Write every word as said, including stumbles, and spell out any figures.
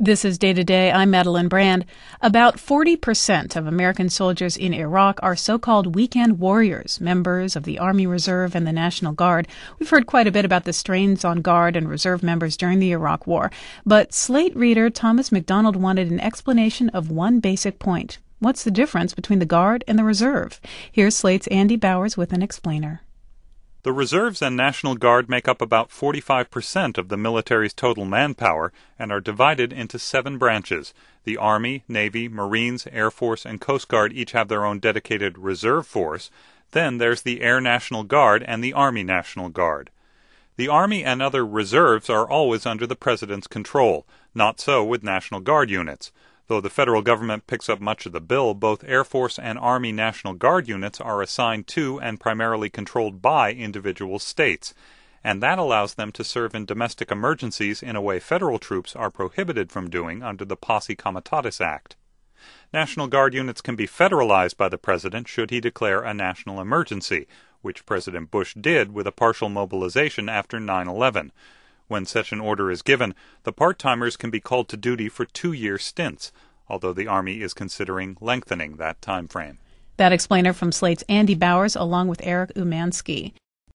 This is Day to Day. I'm Madeline Brand. About forty percent of American soldiers in Iraq are so-called weekend warriors, members of the Army Reserve and the National Guard. We've heard quite a bit about the strains on Guard and Reserve members during the Iraq War. But Slate reader Thomas McDonald wanted an explanation of one basic point. What's the difference between the Guard and the Reserve? Here's Slate's Andy Bowers with an explainer. The Reserves and National Guard make up about forty-five percent of the military's total manpower and are divided into seven branches. The Army, Navy, Marines, Air Force, and Coast Guard each have their own dedicated reserve force. Then there's the Air National Guard and the Army National Guard. The Army and other reserves are always under the President's control. Not so with National Guard units. Though the federal government picks up much of the bill, both Air Force and Army National Guard units are assigned to and primarily controlled by individual states, and that allows them to serve in domestic emergencies in a way federal troops are prohibited from doing under the Posse Comitatus Act. National Guard units can be federalized by the President should he declare a national emergency, which President Bush did with a partial mobilization after nine eleven. When such an order is given, the part-timers can be called to duty for two-year stints, although the Army is considering lengthening that time frame. That explainer from Slate's Andy Bowers along with Eric Umansky.